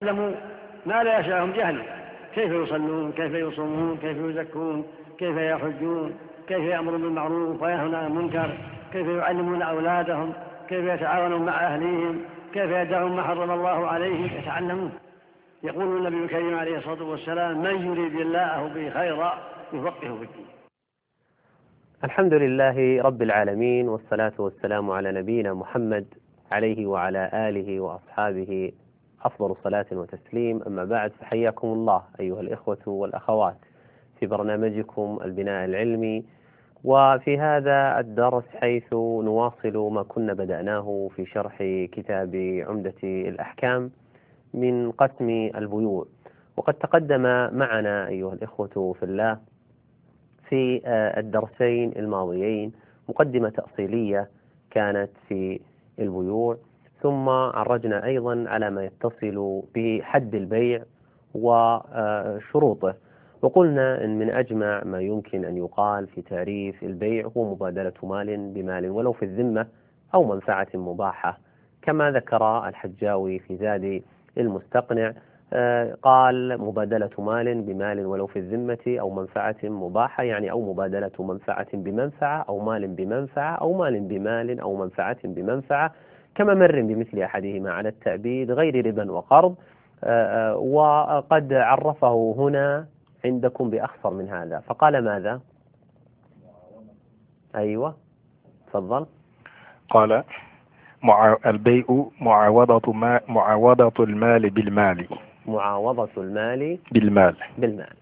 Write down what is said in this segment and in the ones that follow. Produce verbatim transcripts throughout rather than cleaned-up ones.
يعلموا ما لا يشاءهم جهلا، كيف يصلون، كيف يصومون، كيف يزكون، كيف يحجون، كيف يأمرون بالمعروف وينهون عن المنكر، كيف يعلمون أولادهم، كيف يتعاونون مع أهليهم، كيف يدعون ما حرم الله عليهم، يتعلمون. يقول النبي الكريم عليه الصلاة والسلام: من يريد الله به خيرا يفقهه في الدين. الحمد لله رب العالمين، والصلاة والسلام على نبينا محمد عليه وعلى آله وأصحابه أفضل صلاة وتسليم. أما بعد، فحياكم الله أيها الإخوة والأخوات في برنامجكم البناء العلمي، وفي هذا الدرس حيث نواصل ما كنا بدأناه في شرح كتاب عمدة الأحكام من قسم البيوع. وقد تقدم معنا أيها الإخوة في الله في الدرسين الماضيين مقدمة تأصيلية كانت في البيوع، ثم عرجنا أيضا على ما يتصل بحد البيع وشروطه، وقلنا أن من أجمع ما يمكن أن يقال في تعريف البيع هو مبادلة مال بمال ولو في الذمة أو منفعة مباحة، كما ذكر الحجاوي في زاد المستقنع. قال مبادلة مال بمال ولو في الذمة أو منفعة مباحة، يعني أو مبادلة منفعة بمنفعة أو مال بمنفعة أو مال بمال أو منفعة بمنفعة، كما مر بمثل أحدهما على التأبيد غير ربا وقرض. وقد عرفه هنا عندكم بأخصر من هذا، فقال ماذا؟ أيوة تفضل. قال مع البيع معاوضة ما معاوضة المال بالمال معاوضة المال بالمال بالمال.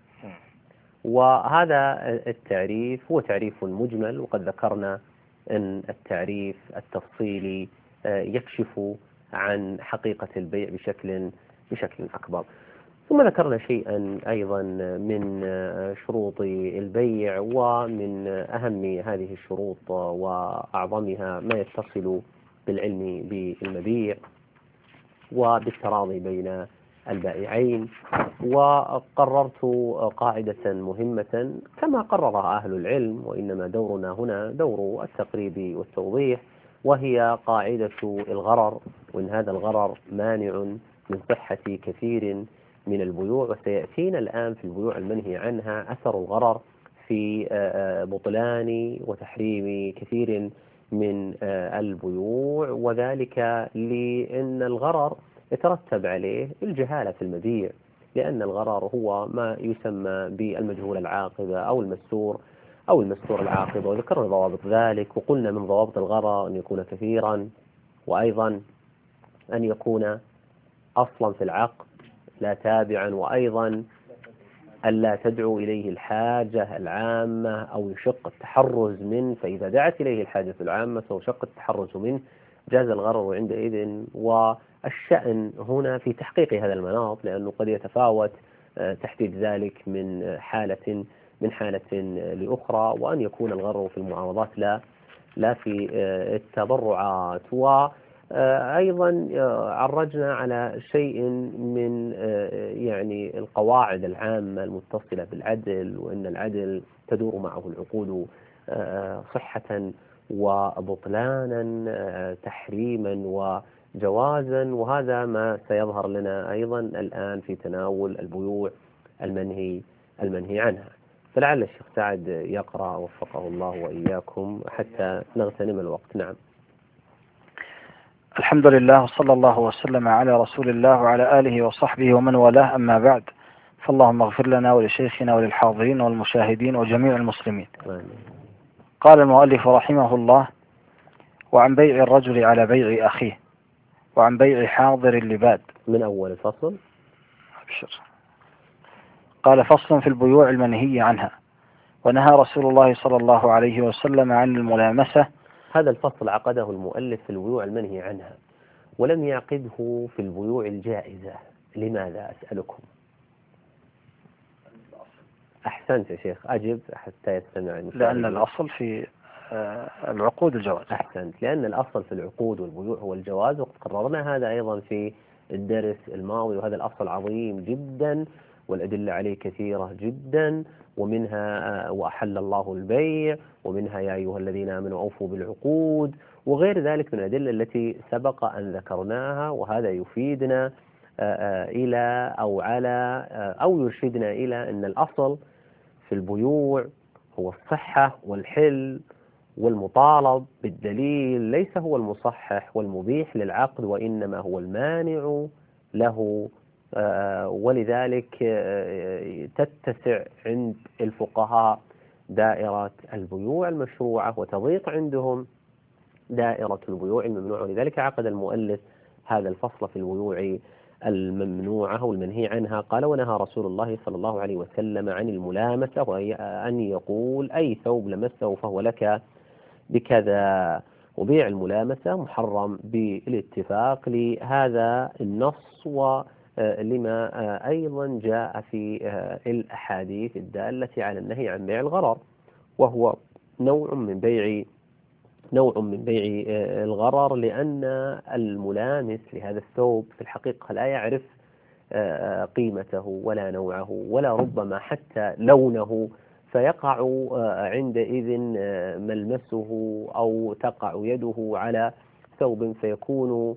وهذا التعريف هو تعريف مجمل، وقد ذكرنا أن التعريف التفصيلي يكشف عن حقيقة البيع بشكل بشكل أكبر. ثم ذكرنا شيئا أيضا من شروط البيع، ومن أهم هذه الشروط وأعظمها ما يتصل بالعلم بالمبيع وبالتراضي بين البائعين. وقررت قاعدة مهمة كما قررها أهل العلم، وإنما دورنا هنا دور التقريب والتوضيح، وهي قاعدة الغرر، وإن هذا الغرر مانع من صحة كثير من البيوع. وسيأتينا الآن في البيوع المنهي عنها أثر الغرر في بطلان وتحريم كثير من البيوع، وذلك لأن الغرر يترتب عليه الجهالة في المبيع، لأن الغرر هو ما يسمى بالمجهول العاقبة أو المستور أو المستور العاقبة، وذكرنا ضوابط ذلك. وقلنا من ضوابط الغرر أن يكون كثيرا، وأيضا أن يكون أصلا في العقد لا تابعا، وأيضا ألا تدعو إليه الحاجة العامة أو يشق التحرز منه، فإذا دعت إليه الحاجة العامة وشق التحرز منه جاز الغرر عندئذ. والشأن هنا في تحقيق هذا المناط، لأنه قد يتفاوت تحديد ذلك من حالة من حالة لأخرى، وأن يكون الغرر في المعاوضات لا لا في التبرعات. وأيضا عرجنا على شيء من يعني القواعد العامة المتصلة بالعدل، وأن العدل تدور معه العقود صحة وبطلانا، تحريما وجوازا، وهذا ما سيظهر لنا أيضا الآن في تناول البيوع المنهي المنهي عنها. فلعل الشيخ سعد يقرأ وفقه الله وإياكم حتى نغتنم الوقت. نعم. الحمد لله، وصلى الله وسلم على رسول الله وعلى آله وصحبه ومن والاه، أما بعد، فاللهم اغفر لنا ولشيخنا وللحاضرين والمشاهدين وجميع المسلمين. آمين. قال المؤلف رحمه الله: وعن بيع الرجل على بيع أخيه، وعن بيع حاضر اللباد. من أول الفصل. أبشر. قال: فصل في البيوع المنهي عنها. ونهى رسول الله صلى الله عليه وسلم عن الملامسة. هذا الفصل عقده المؤلف في البيوع المنهي عنها، ولم يعقده في البيوع الجائزة. لماذا أسألكم؟ أحسنت يا شيخ، أجب حتى يستمع. لأن الأصل في العقود الجواز. أحسنت، لأن الأصل في العقود والبيوع هو الجواز، وقد قررنا هذا أيضا في الدرس الماضي، وهذا الأصل عظيم جدا والأدلة عليه كثيرة جدا، ومنها وأحل الله البيع، ومنها يا أيها الذين آمنوا أوفوا بالعقود، وغير ذلك من الأدلة التي سبق أن ذكرناها. وهذا يفيدنا إلى أو على أو يرشدنا إلى أن الأصل في البيوع هو الصحة والحل والمطالب بالدليل، ليس هو المصحح والمبيح للعقد، وإنما هو المانع له. ولذلك تتسع عند الفقهاء دائرة البيوع المشروعة وتضيق عندهم دائرة البيوع الممنوعة. ولذلك عقد المؤلف هذا الفصل في البيوع الممنوعة والمنهي عنها. قال: ونهى رسول الله صلى الله عليه وسلم عن الملامسة، وهي أن يقول: أي ثوب لمسه فهو لك بكذا. وبيع الملامسة محرم بالاتفاق لهذا النص، ولما أيضا جاء في الأحاديث الدالة على النهي عن بيع الغرر، وهو نوع من بيع نوع من بيع الغرر، لأن الملامس لهذا الثوب في الحقيقة لا يعرف قيمته ولا نوعه ولا ربما حتى لونه، فيقع عندئذ ملمسه أو تقع يده على ثوب فيكون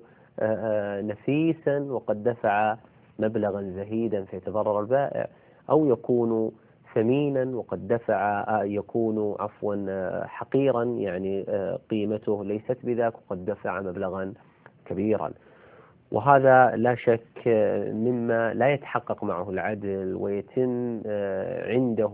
نفيسا وقد دفع مبلغا زهيدا فيتضرر البائع، أو يكون ثمينا وقد دفع يكون عفوا حقيرا، يعني قيمته ليست بذاك وقد دفع مبلغا كبيرا. وهذا لا شك مما لا يتحقق معه العدل، ويتم عنده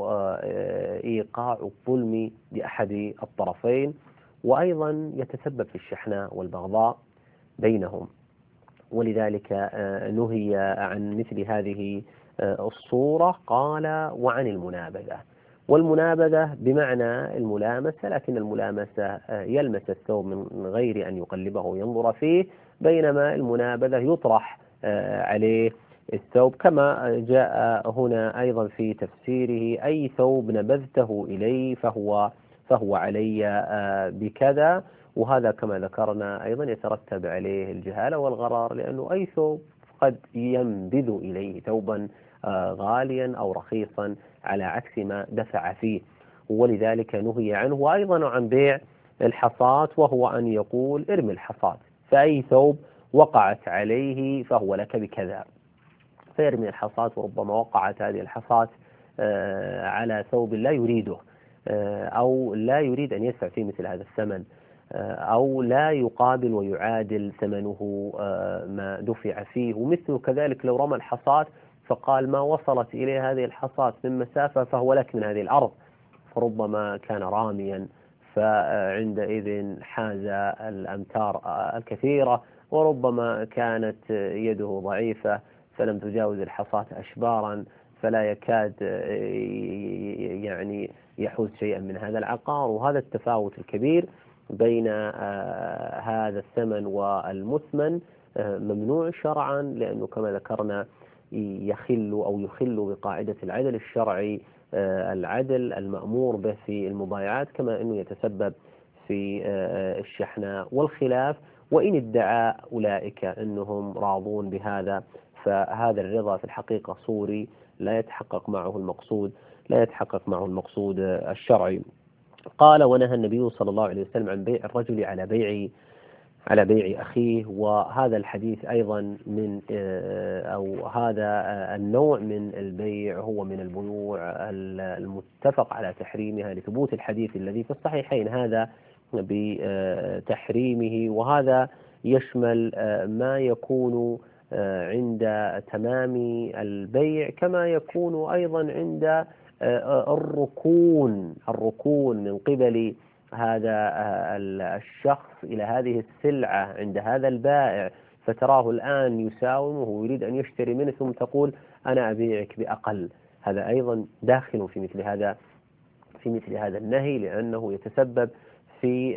إيقاع الظلم لأحد الطرفين، وأيضا يتسبب في الشحناء والبغضاء بينهم. ولذلك نهي عن مثل هذه الصورة. قال: وعن المنابذة. والمنابذة بمعنى الملامسة، لكن الملامسة يلمس الثوب من غير أن يقلبه وينظر فيه، بينما المنابذة يطرح عليه الثوب، كما جاء هنا أيضا في تفسيره: أي ثوب نبذته إليه فهو فهو علي بكذا. وهذا كما ذكرنا أيضا يترتب عليه الجهالة والغرار، لأنه أي ثوب قد ينبذ إليه ثوبا غاليا أو رخيصا على عكس ما دفع فيه، ولذلك نهي عنه. وأيضا عن بيع الحصاة، وهو أن يقول: ارمي الحصاة، فأي ثوب وقعت عليه فهو لك بكذا، فيرمي الحصاة. وربما وقعت هذه الحصاة على ثوب لا يريده، أو لا يريد أن يدفع فيه مثل هذا الثمن، أو لا يقابل ويعادل ثمنه ما دفع فيه. ومثل كذلك لو رمى الحصاة فقال: ما وصلت إليه هذه الحصاة من مسافة فهو لك من هذه الأرض، فربما كان راميا فعندئذ حاز الأمتار الكثيرة، وربما كانت يده ضعيفة فلم تجاوز الحصاة أشبارا، فلا يكاد يعني يحوز شيئا من هذا العقار. وهذا التفاوت الكبير بين هذا الثمن والمثمن ممنوع شرعا، لأنه كما ذكرنا يخل أو يخل بقاعدة العدل الشرعي، العدل المأمور به في المبايعات، كما أنه يتسبب في الشحناء والخلاف. وإن ادعى أولئك أنهم راضون بهذا، فهذا الرضا في الحقيقة صوري لا يتحقق معه المقصود لا يتحقق معه المقصود الشرعي. قال: ونهى النبي صلى الله عليه وسلم عن بيع الرجل على بيع على بيع أخيه. وهذا الحديث أيضا من أو هذا النوع من البيع هو من البيوع المتفق على تحريمها لثبوت الحديث الذي في الصحيحين هذا بتحريمه. وهذا يشمل ما يكون عند تمام البيع، كما يكون أيضا عند الركون الركون من قبل هذا الشخص إلى هذه السلعة عند هذا البائع، فتراه الآن يساومه ويريد أن يشتري منه، ثم تقول: أنا أبيعك بأقل. هذا أيضا داخل في مثل هذا في مثل هذا النهي، لأنه يتسبب في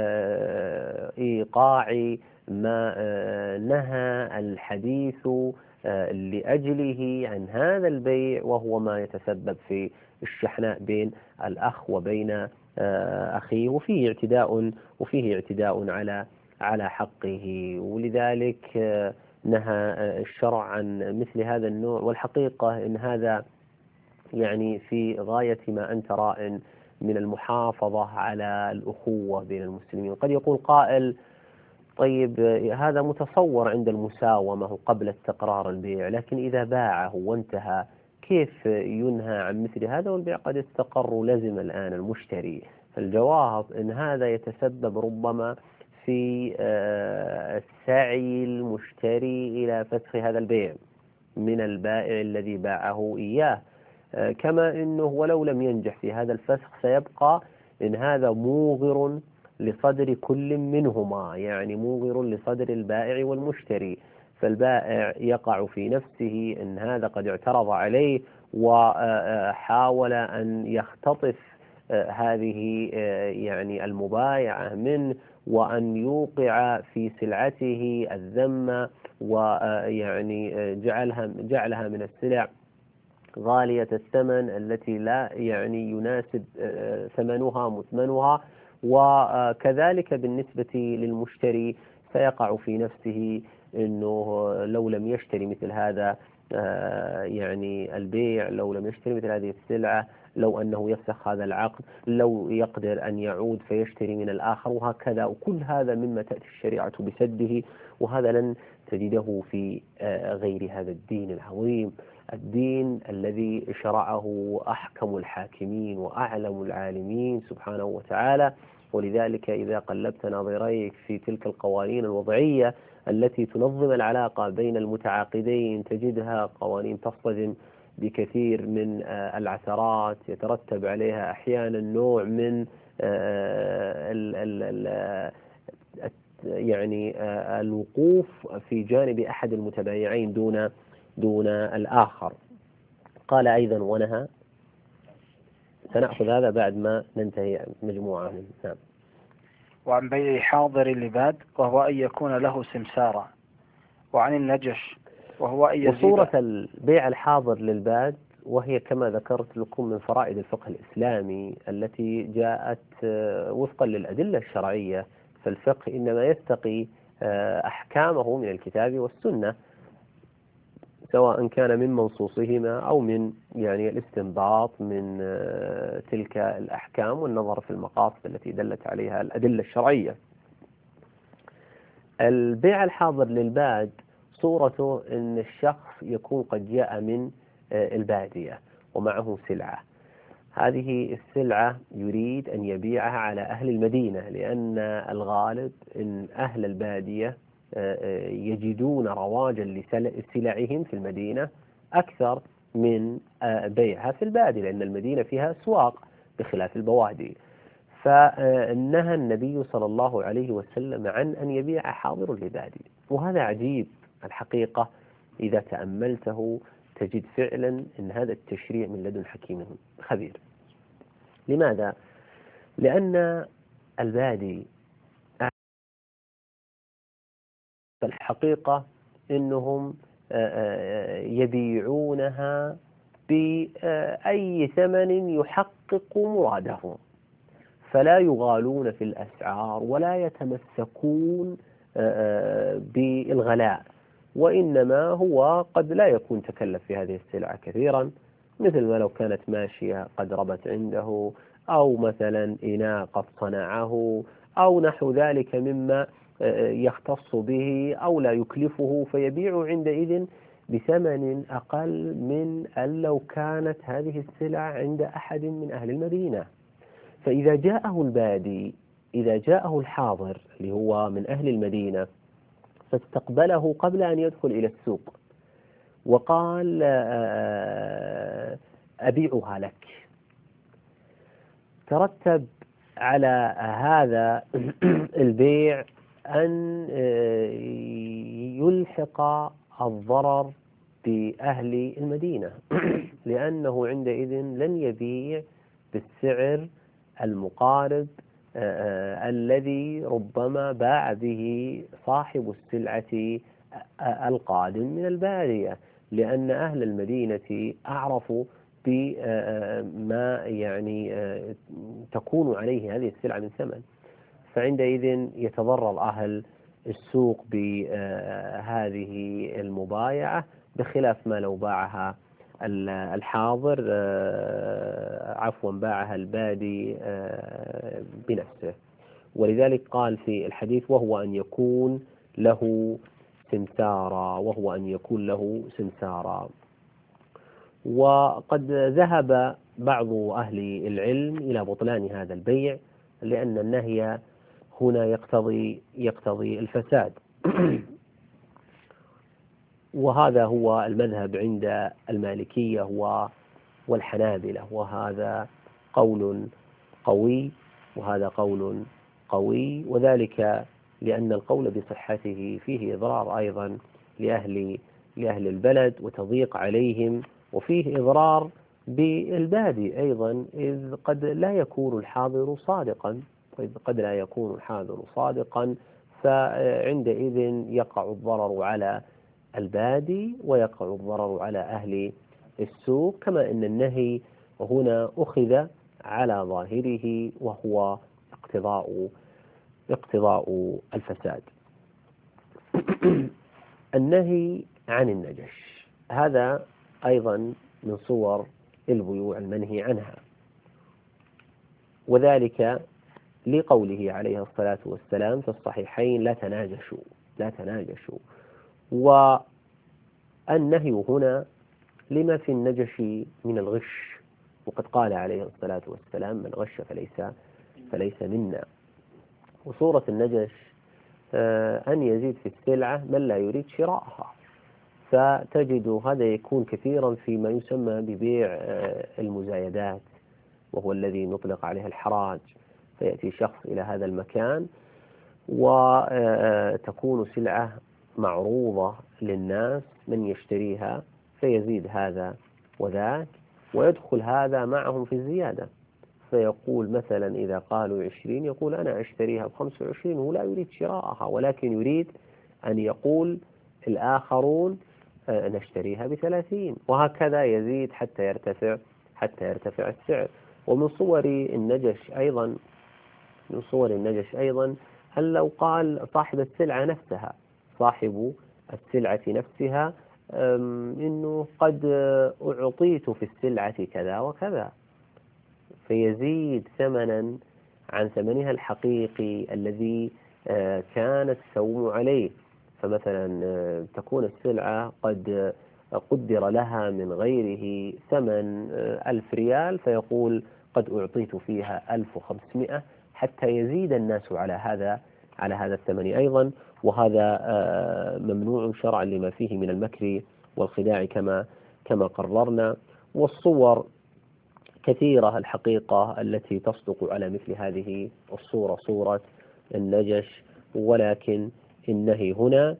إيقاع ما نهى الحديث لأجله عن هذا البيع، وهو ما يتسبب في الشحناء بين الأخ وبين أخيه، وفيه اعتداء وفيه اعتداء على على حقه. ولذلك نهى الشرع عن مثل هذا النوع. والحقيقة إن هذا يعني في غاية ما أنت راء من المحافظة على الأخوة بين المسلمين. قد يقول قائل: طيب هذا متصور عند المساومة قبل استقرار البيع، لكن إذا باعه وانتهى كيف ينهى عن مثل هذا والبيع قد استقر ولزم الآن المشتري؟ فالجواب إن هذا يتسبب ربما في سعي المشتري إلى فسخ هذا البيع من البائع الذي باعه إياه، كما أنه ولو لم ينجح في هذا الفسخ سيبقى إن هذا موغر لصدر كل منهما، يعني موغر لصدر البائع والمشتري. فالبائع يقع في نفسه إن هذا قد اعترض عليه وحاول أن يختطف هذه يعني المبايعة منه وأن يوقع في سلعته الذمة ويعني جعلها جعلها من السلع غالية الثمن التي لا يعني يناسب ثمنها مثمنها. وكذلك بالنسبة للمشتري سيقع في نفسه أنه لو لم يشتري مثل هذا يعني البيع، لو لم يشتري مثل هذه السلعة، لو أنه يفسخ هذا العقد، لو يقدر أن يعود فيشتري من الآخر، وهكذا. وكل هذا مما تأتي الشريعة بسده، وهذا لن تجده في غير هذا الدين العظيم، الدين الذي شرعه أحكم الحاكمين وأعلم العالمين سبحانه وتعالى. ولذلك إذا قلبت ناظريك في تلك القوانين الوضعية التي تنظم العلاقة بين المتعاقدين تجدها قوانين تصطدم بكثير من العثرات يترتب عليها أحيانا نوع من ال ال ال يعني الوقوف في جانب أحد المتبايعين دون دون الآخر. قال أيضا ونهى، سنأخذ هذا بعد ما ننتهي مجموعة من نعم. وعن بيع حاضر اللباد وهو أن يكون له سمسارا، وعن النجش وهو أن يزيد. وصورة البيع الحاضر للباد وهي كما ذكرت لكم من فرائض الفقه الإسلامي التي جاءت وفقا للأدلة الشرعية، فالفقه إنما يستقي أحكامه من الكتاب والسنة، سواء كان من منصوصهما أو من يعني الاستنباط من تلك الأحكام والنظر في المقاصد التي دلت عليها الأدلة الشرعية. البيع الحاضر للباد صورته أن الشخص يكون قد جاء من البادية ومعه سلعة، هذه السلعة يريد أن يبيعها على أهل المدينة، لأن الغالب أن أهل البادية يجدون رواجا لسلعهم في المدينة أكثر من بيعها في البادية، لأن المدينة فيها أسواق بخلاف البوادي. فنهى النبي صلى الله عليه وسلم عن أن يبيع حاضر لبادي، وهذا عجيب الحقيقة إذا تأملته تجد فعلا أن هذا التشريع من لدن حكيم خبير. لماذا؟ لأن البادي فالحقيقة أنهم يبيعونها بأي ثمن يحقق مرادهم، فلا يغالون في الأسعار ولا يتمسكون بالغلاء، وإنما هو قد لا يكون تكلف في هذه السلعة كثيرا، مثل ما لو كانت ماشية قد ربت عنده، أو مثلا إناء قد صنعه، أو نحو ذلك مما يختص به أو لا يكلفه، فيبيع عندئذ بثمن أقل من أن لو كانت هذه السلع عند أحد من أهل المدينة. فإذا جاءه البادي، إذا جاءه الحاضر اللي هو من أهل المدينة فاستقبله قبل أن يدخل إلى السوق وقال أبيعها لك، ترتب على هذا البيع أن يلحق الضرر بأهل المدينة، لأنه عندئذ لن يبيع بالسعر المقارب الذي ربما باع به صاحب السلعة القادم من البادية، لأن أهل المدينة أعرفوا بما يعني تكون عليه هذه السلعة من ثمن، فعندئذ يتضرر أهل السوق بهذه المبايعة، بخلاف ما لو باعها الحاضر عفوا باعها البادي بنفسه. ولذلك قال في الحديث وهو أن يكون له سمسارا، وهو أن يكون له سمسارا. وقد ذهب بعض أهل العلم إلى بطلان هذا البيع، لأن النهي هنا يقتضي يقتضي الفساد. وهذا هو المذهب عند المالكية والحنابلة، وهذا قول قوي وهذا قول قوي، وذلك لأن القول بصحته فيه إضرار أيضا لأهل لأهل البلد وتضييق عليهم، وفيه إضرار بالبادي أيضا، إذ قد لا يكون الحاضر صادقا إذ قد لا يكون الحاضر صادقا فعندئذ يقع الضرر على البادي ويقع الضرر على أهل السوق، كما أن النهي هنا أخذ على ظاهره وهو اقتضاء اقتضاء الفساد. النهي عن النجش هذا أيضا من صور البيوع المنهي عنها، وذلك لقوله عليه الصلاة والسلام في الصحيحين لا تناجشوا لا تناجشوا والنهي هنا لما في النجش من الغش، وقد قال عليه الصلاة والسلام من غش فليس فليس منا. وصورة النجش أن يزيد في السلعة من لا يريد شراءها، فتجد هذا يكون كثيرا فيما يسمى ببيع المزايدات، وهو الذي نطلق عليه الحراج. فيأتي شخص إلى هذا المكان وتكون سلعة معروضة للناس من يشتريها، فيزيد هذا وذاك ويدخل هذا معهم في الزيادة، فيقول مثلا إذا قالوا عشرين يقول أنا أشتريها بخمس وعشرين، ولا يريد شراءها ولكن يريد أن يقول الآخرون نشتريها بثلاثين، وهكذا يزيد حتى يرتفع حتى يرتفع السعر. ومن صور النجش أيضا من صور النجش أيضا هل لو قال صاحب السلعة نفسها صاحب السلعة نفسها إنه قد أعطيت في السلعة كذا وكذا، فيزيد ثمنا عن ثمنها الحقيقي الذي كانت تسوم عليه. فمثلا تكون السلعة قد قدر لها من غيره ثمن ألف ريال، فيقول قد أعطيت فيها ألف وخمسمائة، حتى يزيد الناس على هذا على هذا الثمن أيضا، وهذا ممنوع شرعا لما فيه من المكر والخداع كما كما قررنا. والصور كثيرة الحقيقة التي تصدق على مثل هذه الصورة، صورة النجش، ولكن النهي هنا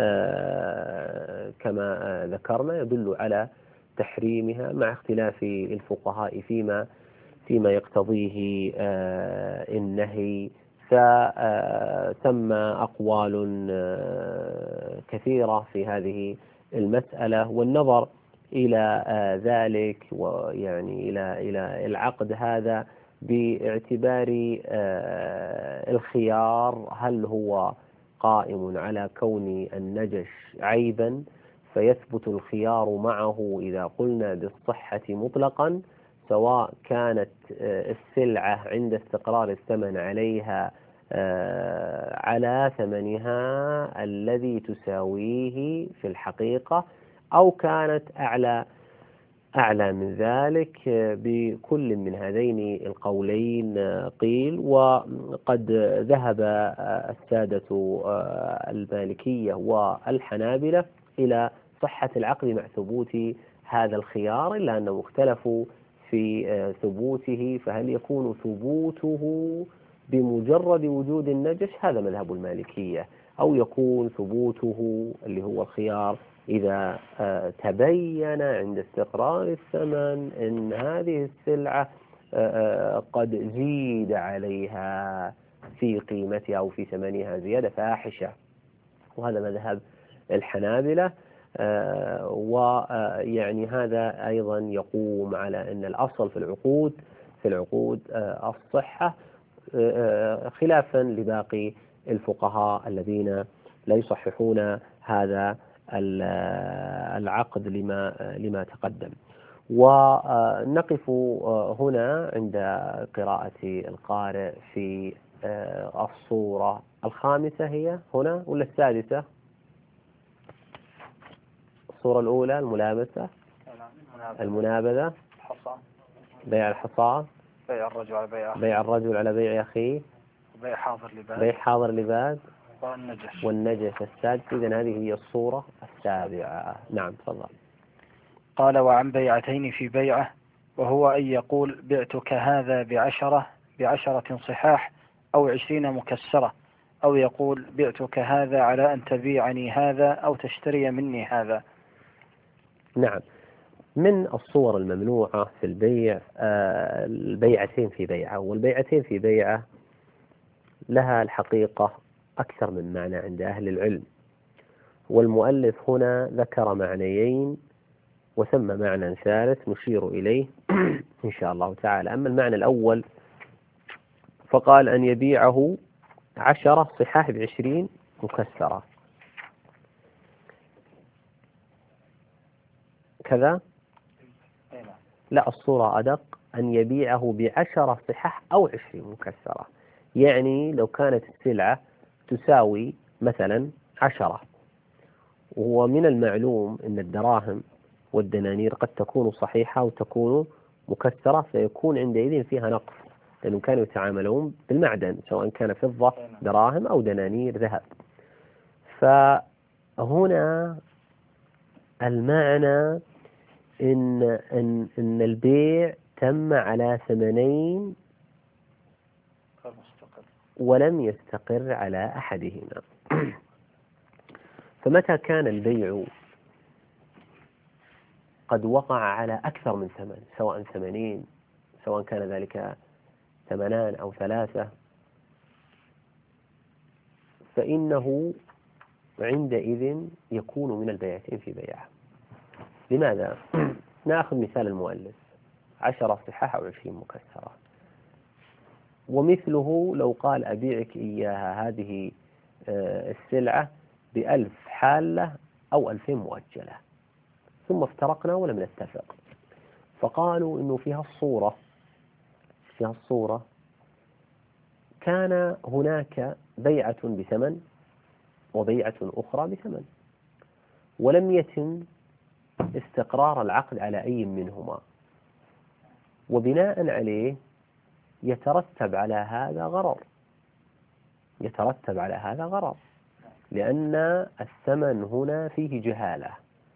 كما ذكرنا يدل على تحريمها، مع اختلاف الفقهاء فيما فيما يقتضيه النهي. فتم أقوال كثيرة في هذه المسألة، والنظر إلى ذلك ويعني إلى إلى العقد هذا باعتبار الخيار، هل هو قائم على كون النجش عيبا فيثبت الخيار معه إذا قلنا بالصحة مطلقا، سواء كانت السلعة عند استقرار الثمن عليها على ثمنها الذي تساويه في الحقيقة، أو كانت أعلى أعلى من ذلك. بكل من هذين القولين قيل. وقد ذهب السادة المالكية والحنابلة إلى صحة العقد مع ثبوت هذا الخيار، إلا أنهم اختلفوا في ثبوته، فهل يكون ثبوته بمجرد وجود النجش، هذا مذهب المالكية، أو يكون ثبوته اللي هو الخيار إذا تبين عند استقرار الثمن أن هذه السلعة قد زيد عليها في قيمتها أو في ثمنها زيادة فاحشة، وهذا مذهب الحنابلة. ويعني هذا أيضا يقوم على أن الأصل في العقود في العقود الصحة، خلافا لباقي الفقهاء الذين لا يصححون هذا العقد لما لما تقدم. ونقف هنا عند قراءة القارئ في الصورة الخامسة هي هنا ولا السادسة؟ الصورة الأولى الملامسة، المنابذة، بيع الحصى، بيع الرجل على بيع أخيه، بيع الرجل على بيع أخيه، بيع حاضر لباد، بيع حاضر لباد، والنجش والنجش السادسة. إذن هذه هي الصورة السابعة. نعم تفضل. قال وعن بيعتين في بيعة، وهو أن يقول بعتك هذا بعشرة بعشرة صحاح أو عشرين مكسرة، أو يقول بعتك هذا على أن تبيعني هذا أو تشتري مني هذا. نعم، من الصور الممنوعة في البيع آه البيعتين في بيعة، والبيعتين في بيعة لها الحقيقة أكثر من معنى عند أهل العلم، والمؤلف هنا ذكر معنيين وسمى معنى ثالث نشير إليه إن شاء الله تعالى. أما المعنى الأول فقال أن يبيعه عشرة صحاح بعشرين مكسرة كذا، لا الصورة أدق، أن يبيعه بعشرة صحاح أو عشرين مكسرة. يعني لو كانت السلعة تساوي مثلا عشرة، ومن المعلوم أن الدراهم والدنانير قد تكون صحيحة وتكون مكسرة، فيكون عندئذ فيها نقص، لأنهم كانوا يتعاملون بالمعدن سواء كان فضة دراهم أو دنانير ذهب. فهنا المعنى إن, إن, إن البيع تم على ثمنين ولم يستقر على أحدهما. فمتى كان البيع قد وقع على أكثر من ثمن، سواء ثمانين سواء كان ذلك ثمنان أو ثلاثة، فإنه عندئذ يكون من البيعتين في بيعة. لماذا؟ نأخذ مثال المؤلف عشرة صحاح أو عشرين مكسرة، ومثله لو قال أبيعك إياها هذه السلعة بألف حالة أو ألفين مؤجلة، ثم افترقنا ولم نتفق، فقالوا إنه فيها الصورة فيها الصورة كان هناك بيعة بثمن وبيعة أخرى بثمن، ولم يتم استقرار العقد على أي منهما، وبناء عليه يترتب على هذا غرر يترتب على هذا غرر لأن الثمن هنا فيه جهالة،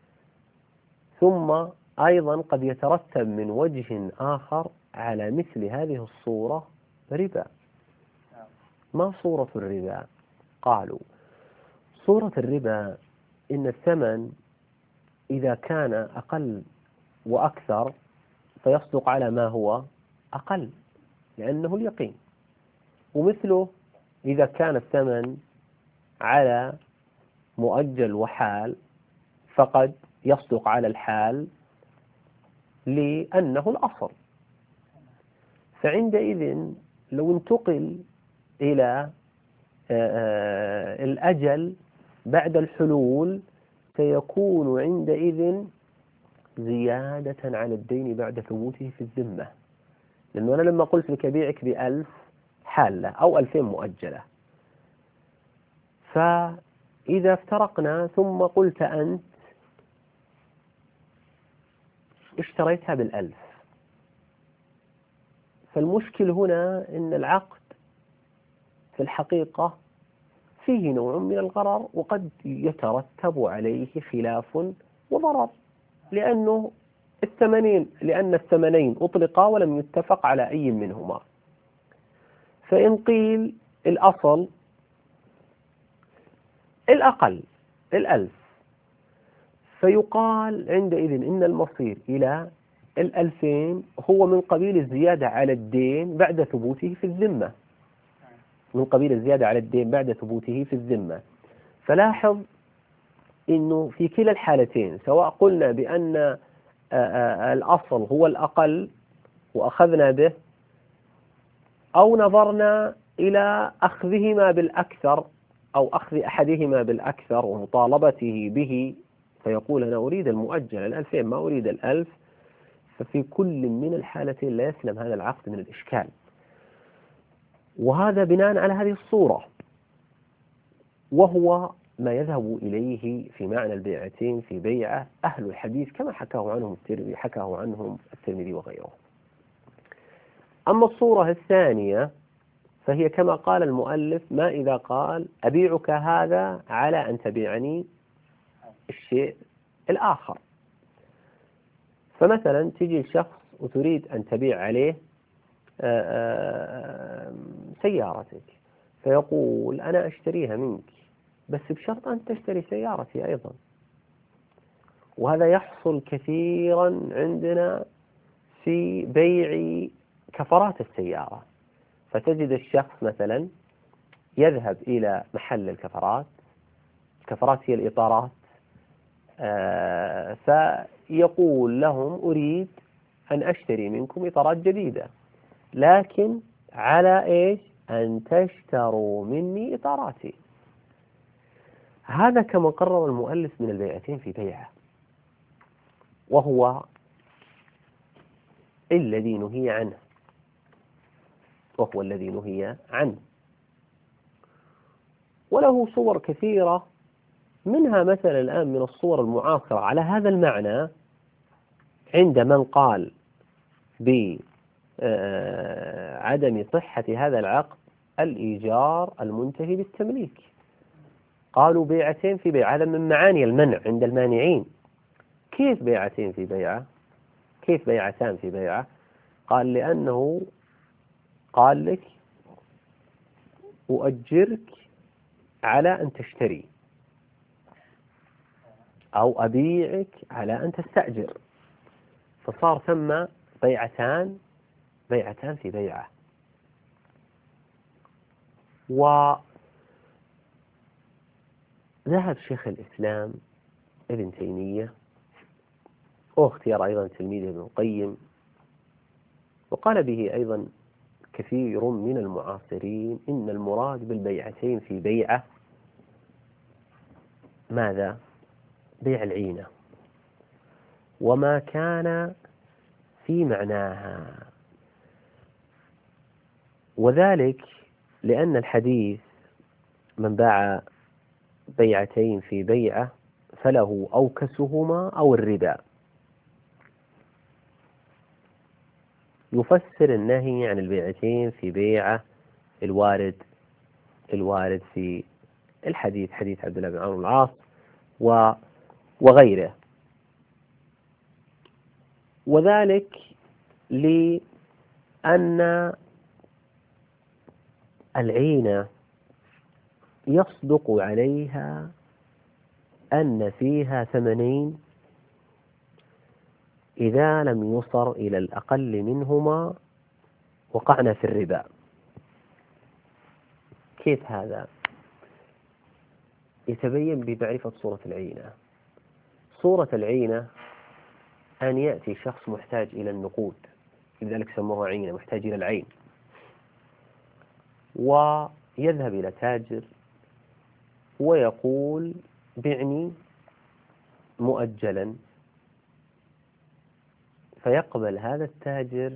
ثم أيضا قد يترتب من وجه آخر على مثل هذه الصورة ربا. ما صورة الربا؟ قالوا صورة الربا إن الثمن إذا كان أقل وأكثر فيصدق على ما هو أقل لأنه اليقين، ومثله إذا كان الثمن على مؤجل وحال فقد يصدق على الحال لأنه الأصل. فعندئذ لو انتقل إلى الأجل بعد الحلول سيكون عندئذ زيادة على الدين بعد ثبوته في الذمة، لأنه أنا لما قلت لك بيعك بألف حالة أو ألفين مؤجلة، فإذا افترقنا ثم قلت أنت اشتريتها بالألف، فالمشكل هنا أن العقد في الحقيقة فيه نوع من الغرر، وقد يترتب عليه خلاف وضرر، لأنه الثمنين لأن الثمنين أطلقا ولم يتفق على أي منهما. فإن قيل الأصل الأقل الألف، فيقال عندئذ إن المصير إلى الألفين هو من قبيل الزيادة على الدين بعد ثبوته في الذمة من قبيل الزيادة على الدين بعد ثبوته في الذمة. فلاحظ إنه في كلا الحالتين سواء قلنا بأن الأصل هو الأقل وأخذنا به، أو نظرنا إلى أخذهما بالأكثر أو أخذ أحدهما بالأكثر ومطالبته به، فيقول أنا أريد المؤجل الألفين ما أريد الألف، ففي كل من الحالتين لا يسلم هذا العقد من الإشكال. وهذا بناء على هذه الصورة، وهو ما يذهب إليه في معنى البيعتين في بيعة أهل الحديث كما حكاه عنهم الترمذي حكاه عنهم الترمذي وغيره. أما الصورة الثانية فهي كما قال المؤلف: ما إذا قال أبيعك هذا على أن تبيعني الشيء الآخر. فمثلا تجي الشخص وتريد أن تبيع عليه سيارتك، فيقول: أنا أشتريها منك بس بشرط أن تشتري سيارتي أيضا. وهذا يحصل كثيرا عندنا في بيع كفرات السيارة، فتجد الشخص مثلا يذهب إلى محل الكفرات، الكفرات هي الإطارات، آه فيقول لهم: أريد أن أشتري منكم إطارات جديدة، لكن على إيش؟ أن تشتروا مني إطاراتي. هذا كما قرر المؤلف من البيعتين في بيعة، وهو الذي نهي عنه وهو الذي نهي عنه وله صور كثيرة، منها مثلا الآن من الصور المعاصرة على هذا المعنى عند من قال بعدم صحة هذا العقد الإيجار المنتهي بالتمليك. قالوا بيعتين في بيعة، هذا من معاني المنع عند المانعين. كيف بيعتين في بيعة؟ كيف بيعتان في بيعة؟ قال: لأنه قال لك أؤجرك على أن تشتري، أو أبيعك على أن تستأجر، فصار ثم بيعتان بيعتان في بيعة. وذهب شيخ الإسلام ابن تيمية، واختيار أيضا تلميذه ابن القيم، وقال به أيضا كثير من المعاصرين، إن المراد بالبيعتين في بيعة ماذا؟ بيع العينة وما كان في معناها، وذلك لأن الحديث: من باع بيعتين في بيعة فله أوكسهما أو الربا، يفسر النهي عن البيعتين في بيعة الوارد الوارد في الحديث، حديث عبد الله بن عمرو بن العاص وغيره. وذلك لأن العينة يصدق عليها أن فيها ثمنين إذا لم يصر إلى الأقل منهما وقعنا في الربا. كيف هذا؟ يتبين بمعرفة صورة العينة. صورة العينة أن يأتي شخص محتاج إلى النقود، لذلك سموها عينة، محتاج إلى العين، ويذهب إلى تاجر ويقول: بعني مؤجلا، فيقبل هذا التاجر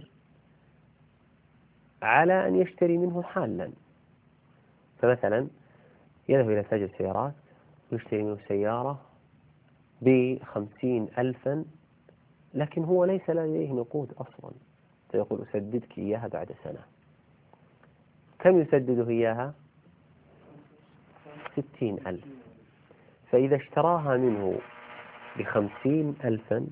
على أن يشتري منه حالا. فمثلا يذهب إلى تاجر سيارات ويشتري منه سيارة بخمسين ألفا، لكن هو ليس لديه نقود أصلا، فيقول: أسددك إياها بعد سنة. كم يسدده إياها؟ ستين ألف. فإذا اشتراها منه بخمسين ألفا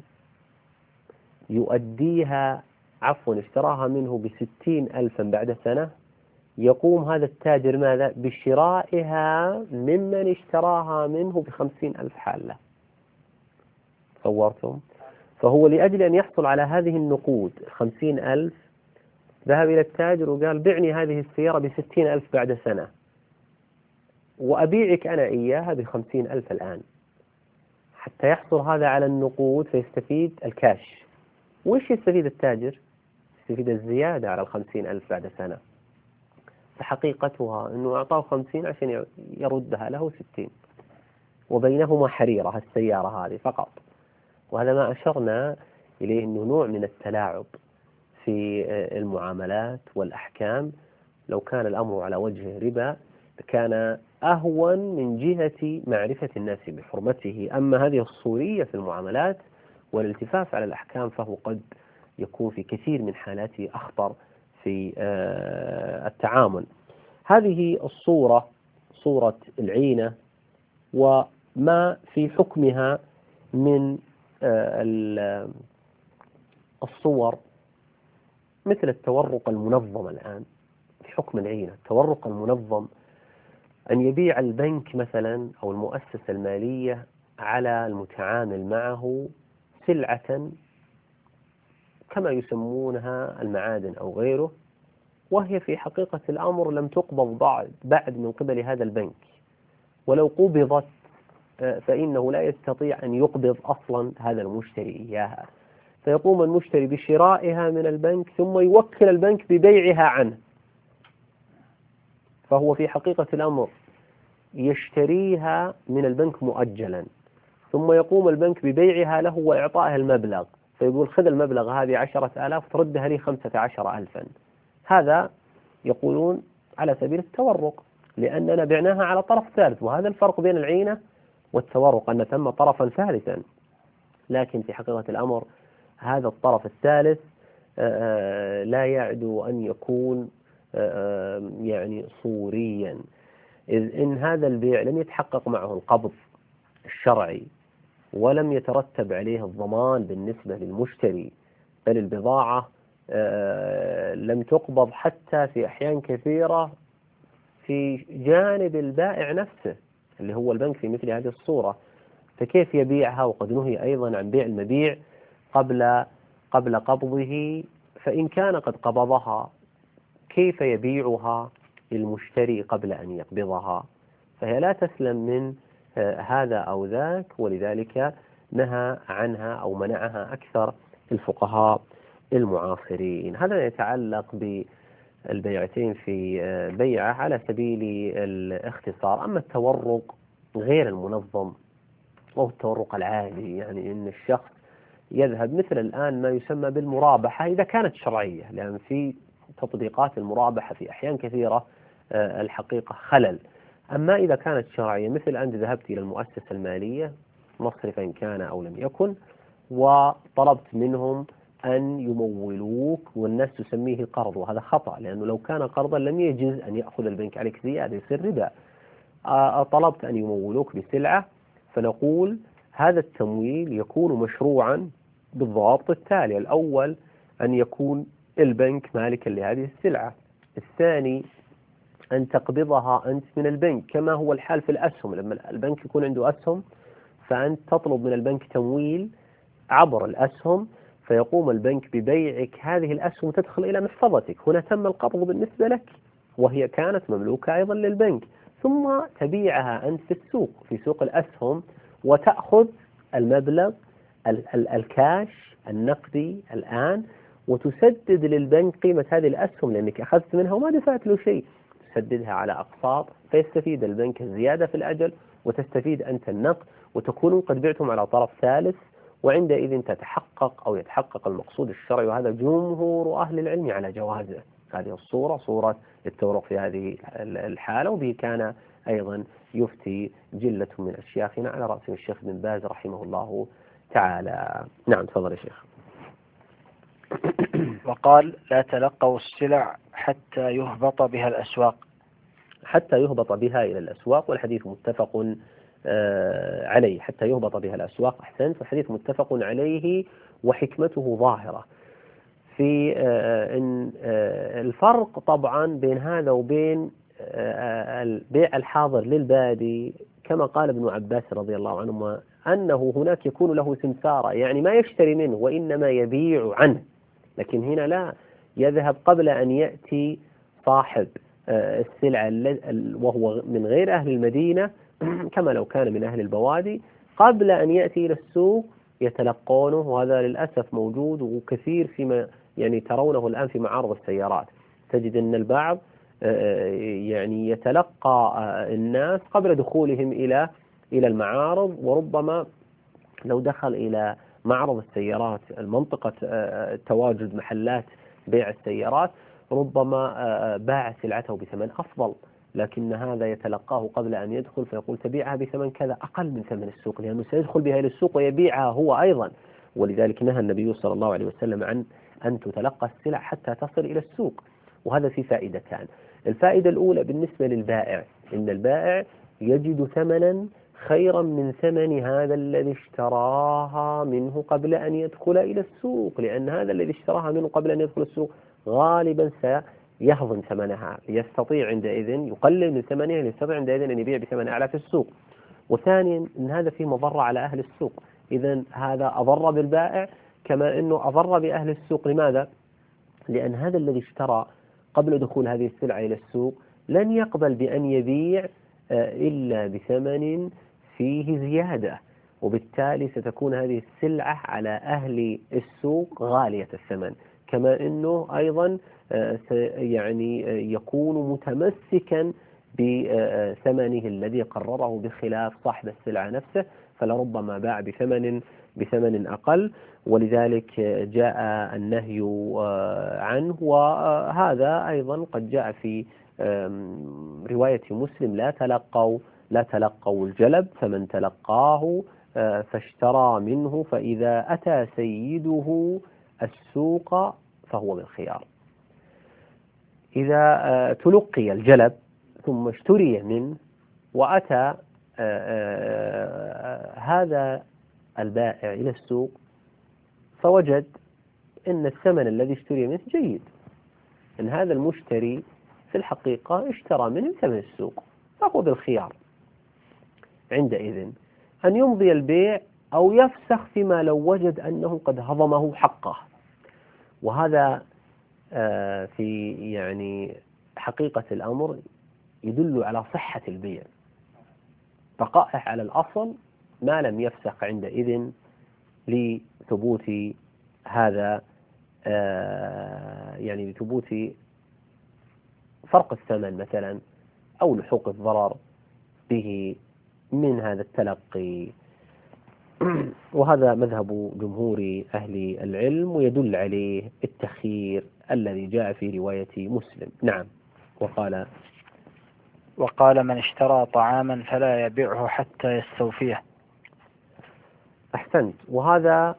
يؤديها عفوا اشتراها منه بستين ألفا بعد سنة، يقوم هذا التاجر ماذا؟ بشرائها ممن اشتراها منه بخمسين ألف حالة. صورتم؟ فهو لأجل أن يحصل على هذه النقود خمسين ألف ذهب إلى التاجر وقال: بعني هذه السيارة بستين ألف بعد سنة، وأبيعك أنا إياها بخمسين ألف الآن، حتى يحصل هذا على النقود فيستفيد الكاش. وإيش يستفيد التاجر؟ يستفيد الزيادة على الخمسين ألف بعد سنة. فحقيقتها أنه أعطاه خمسين عشان يردها له ستين، وبينهما حريرة السيارة هذه فقط. وهذا ما أشرنا إليه، أنه نوع من التلاعب في المعاملات والأحكام، لو كان الأمر على وجه ربا كان أهون من جهة معرفة الناس بحرمته. أما هذه الصورية في المعاملات والالتفاف على الأحكام فهو قد يكون في كثير من حالاته أخطر في التعامل. هذه الصورة صورة العينة وما في حكمها من الصور مثل التورق المنظم. الآن في حكم العينة التورق المنظم أن يبيع البنك مثلا أو المؤسسة المالية على المتعامل معه سلعة كما يسمونها المعادن أو غيره، وهي في حقيقة الأمر لم تقبض بعد بعد من قبل هذا البنك، ولو قبضت فإنه لا يستطيع أن يقبض أصلا هذا المشتري إياها، فيقوم المشتري بشرائها من البنك ثم يوكل البنك ببيعها عنه. فهو في حقيقة الأمر يشتريها من البنك مؤجلا، ثم يقوم البنك ببيعها له وإعطائها المبلغ، فيقول خذ المبلغ هذه عشرة آلاف تردها لي خمسة عشر ألفا. هذا يقولون على سبيل التورق لأننا بعناها على طرف ثالث، وهذا الفرق بين العينة والتورق أن ثم طرفا ثالثا، لكن في حقيقة الأمر هذا الطرف الثالث لا يعدو أن يكون يعني صوريا، إذ إن هذا البيع لم يتحقق معه القبض الشرعي ولم يترتب عليه الضمان بالنسبة للمشتري، بل البضاعة لم تقبض حتى في أحيان كثيرة في جانب البائع نفسه اللي هو البنك في مثل هذه الصورة، فكيف يبيعها وقد نهي أيضا عن بيع المبيع قبل قبل قبضه؟ فإن كان قد قبضها كيف يبيعها للمشتري قبل أن يقبضها؟ فهي لا تسلم من هذا أو ذاك، ولذلك نهى عنها أو منعها أكثر الفقهاء المعاصرين. هذا يتعلق بالبيعتين في بيعة على سبيل الاختصار. أما التورق غير المنظم وهو التورق العادي، يعني إن الشخص يذهب مثل الآن ما يسمى بالمرابحة إذا كانت شرعية، لأن في تطبيقات المرابحة في أحيان كثيرة الحقيقة خلل. أما إذا كانت شرعية مثل أنت ذهبت إلى المؤسسة المالية مصرفا كان أو لم يكن وطلبت منهم أن يمولوك، والناس تسميه قرض، وهذا خطأ، لأنه لو كان قرضا لم يجوز أن يأخذ البنك عليك زيادة يصير ربا. طلبت أن يمولوك بسلعة، فنقول هذا التمويل يكون مشروعا بالضوابط التالية: الأول أن يكون البنك مالكا لهذه السلعة، الثاني أن تقبضها أنت من البنك كما هو الحال في الأسهم، لما البنك يكون عنده أسهم فأنت تطلب من البنك تمويل عبر الأسهم، فيقوم البنك ببيعك هذه الأسهم تدخل إلى محفظتك، هنا تم القبض بالنسبة لك وهي كانت مملوكة أيضا للبنك، ثم تبيعها أنت في السوق في سوق الأسهم وتأخذ المبلغ الكاش النقدي الآن وتسدد للبنك قيمة هذه الأسهم لأنك أخذت منها وما دفعت له شيء، تسددها على أقساط، فيستفيد البنك الزيادة في الأجل وتستفيد أنت النقد، وتكونوا قد بعتم على طرف ثالث، وعندئذ تتحقق أو يتحقق المقصود الشرعي، وهذا جمهور أهل العلم على جوازه. هذه الصورة صورة التورق في هذه الحالة، وبه كان أيضا يفتي جلة من أشياخنا على رأسهم الشيخ بن باز رحمه الله تعالى. نعم تفضل يا شيخ. وقال: لا تلقوا السلع حتى يهبط بها الأسواق. حتى يهبط بها إلى الأسواق، والحديث متفق عليه. حتى يهبط بها الأسواق، أحسنت، الحديث متفق عليه وحكمته ظاهرة في إن الفرق طبعا بين هذا وبين البيع الحاضر للبادي كما قال ابن عباس رضي الله عنهما أنه هناك يكون له سمسارة، يعني ما يشتري منه وإنما يبيع عنه، لكن هنا لا، يذهب قبل أن يأتي صاحب السلعة وهو من غير أهل المدينة كما لو كان من أهل البوادي، قبل أن يأتي إلى السوق يتلقونه، وهذا للأسف موجود وكثير فيما يعني ترونه الآن في معارض السيارات، تجد أن البعض يعني يتلقى الناس قبل دخولهم إلى إلى المعارض، وربما لو دخل إلى معرض السيارات المنطقة تواجد محلات بيع السيارات ربما باع سلعته بثمن أفضل، لكن هذا يتلقاه قبل أن يدخل فيقول تبيعها بثمن كذا أقل من ثمن السوق، لأنه سيدخل بها إلى السوق ويبيعها هو أيضا. ولذلك نهى النبي صلى الله عليه وسلم عن أن تتلقى السلع حتى تصل إلى السوق. وهذا في فائدتان. الفائدة الأولى بالنسبة للبائع، إن البائع يجد ثمنا خيرا من ثمن هذا الذي اشتراها منه قبل أن يدخل إلى السوق، لأن هذا الذي اشتراها منه قبل أن يدخل السوق غالبا سيهضم ثمنها، يستطيع عندئذ يقلل من ثمنها، يستطيع عندئذ أن يبيع بثمن أعلى في السوق. وثانيا أن هذا فيه مضرة على أهل السوق، إذن هذا أضر بالبائع كما أنه أضر بأهل السوق. لماذا؟ لأن هذا الذي اشترى قبل دخول هذه السلعة إلى السوق لن يقبل بأن يبيع إلا بثمن فيه زيادة، وبالتالي ستكون هذه السلعة على أهل السوق غالية الثمن، كما أنه أيضا يعني يكون متمسكا بثمنه الذي قرره بخلاف صاحب السلعة نفسه، فلربما باع بثمن بثمن أقل. ولذلك جاء النهي عنه. وهذا أيضا قد جاء في رواية مسلم لا تلقوا لا تلقوا الجلب، فمن تلقاه فاشترى منه فإذا أتى سيده السوق فهو بالخيار. إذا تلقي الجلب ثم اشتري منه وأتى هذا البائع إلى السوق فوجد أن الثمن الذي اشتري منه جيد، أن هذا المشتري في الحقيقة اشترى منه ثمن السوق، فهو بالخيار عندئذ أن يمضي البيع أو يفسخ فيما لو وجد أنه قد هضمه حقه. وهذا في يعني حقيقة الأمر يدل على صحة البيع، بقائه على الأصل ما لم يفسخ عندئذ لثبوت هذا يعني لثبوت فرق الثمن مثلا أو لحوق الضرر به من هذا التلقي. وهذا مذهب جمهور أهل العلم، ويدل عليه التخيير الذي جاء في رواية مسلم. نعم. وقال وقال من اشترى طعاما فلا يبيعه حتى يستوفيه. أحسنت. وهذا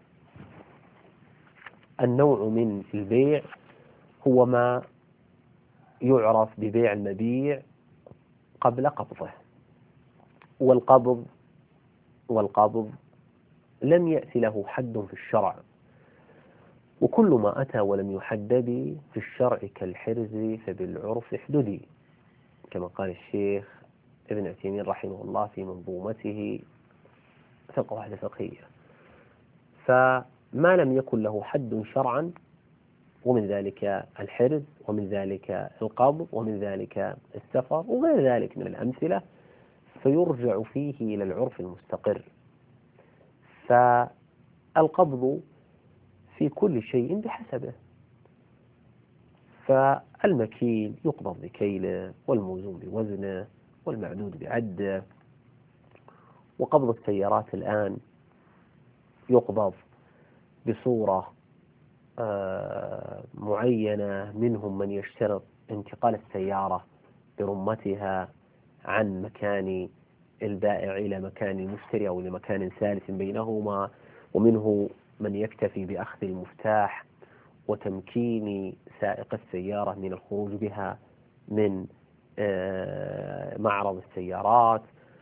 النوع من البيع هو ما يعرف ببيع المبيع قبل قبضه. والقبض والقبض لم يأتي له حد في الشرع، وكل ما أتى ولم يحدد في الشرع كالحرز فبالعرف احددي، كما قال الشيخ ابن عثيمين رحمه الله في منظومته في القواعد الفقهية. فما لم يكن له حد شرعا، ومن ذلك الحرز ومن ذلك القبض ومن ذلك السفر وغير ذلك من الأمثلة، فيرجع فيه إلى العرف المستقر. فالقبض في كل شيء بحسبه، فالمكيل يقبض بكيله، والموزون بوزنه، والمعدود بعده. وقبض السيارات الآن يقبض بصورة معينة، منهم من يشترط انتقال السيارة برمتها عن مكان البائع إلى مكان المشتري أو إلى مكان ثالث بينهما، ومنه من يكتفي بأخذ المفتاح وتمكين سائق السيارة من الخروج بها من معرض السيارات.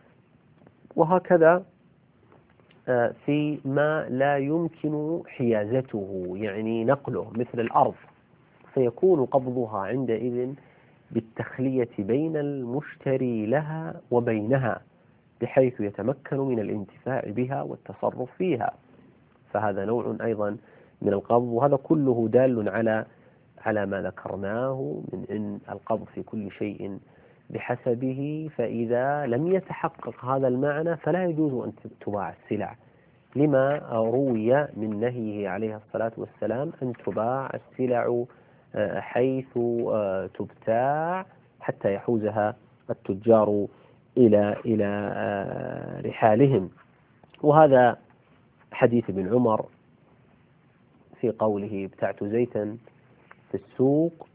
وهكذا في ما لا يمكن حيازته يعني نقله مثل الأرض، فيكون قبضها عندئذ بالتخلية بين المشتري لها وبينها بحيث يتمكن من الانتفاع بها والتصرف فيها. فهذا نوع أيضا من القبض، وهذا كله دال على على ما ذكرناه من أن القبض في كل شيء بحسبه. فإذا لم يتحقق هذا المعنى فلا يجوز أن تباع السلع، لما روي من نهيه عليه الصلاة والسلام أن تباع السلع حيث تبتاع حتى يحوزها التجار إلى إلى رحالهم. وهذا حديث ابن عمر في قوله ابتعت زيتا في السوق